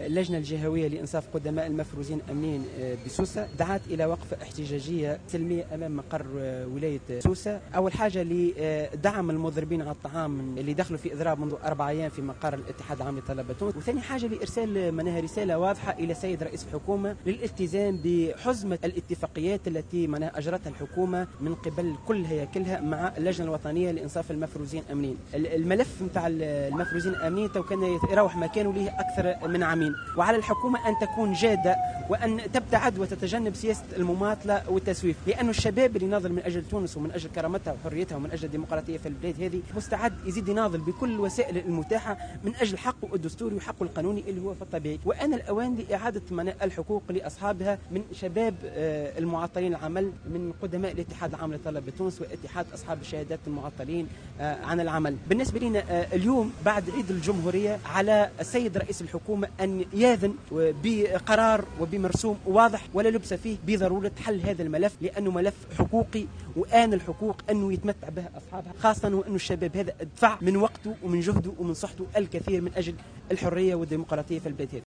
اللجنة الجهوية لإنصاف قدماء المفروزين أمنيا بسوسة دعت إلى وقفة احتجاجية سلمية أمام مقر ولاية سوسة. أول حاجة لدعم المضربين على الطعام اللي دخلوا في إضراب منذ 4 أيام في مقر الاتحاد العام لطلبة تونس، وثاني حاجة لإرسال منها رسالة واضحة إلى سيد رئيس الحكومة للالتزام بحزمة الاتفاقيات التي منها أجرتها الحكومة من قبل كل هياكلها مع اللجنة الوطنية لإنصاف المفروزين أمنيا. الملف نتاع المفروزين أمنيا كان يروح مكانه له أكثر من عامين، وعلى الحكومة أن تكون جادة وأن تبتعد وتتجنب سياسة المماطلة والتسويف، لأن الشباب اللي ناضل من أجل تونس ومن أجل كرامتها وحريتها ومن أجل الديمقراطية في البلاد هذه مستعد يزيد يناضل بكل الوسائل المتاحة من أجل حقه الدستوري وحقه القانوني اللي هو في الطبيعي. وأنا الأوان لإعادة الحقوق لأصحابها من شباب المعطلين العمل، من قدماء الاتحاد العام لطلبة تونس واتحاد أصحاب الشهادات المعطلين عن العمل. بالنسبة لنا اليوم بعد عيد الجمهورية على السيد رئيس الحكومة أن ياذن بقرار وبمرسوم واضح ولا لبس فيه بضرورة حل هذا الملف، لأنه ملف حقوقي وآن الحقوق أنه يتمتع بها أصحابها، خاصة وأنه الشباب هذا دفع من وقته ومن جهده ومن صحته الكثير من أجل الحرية والديمقراطية في البلاد هذه.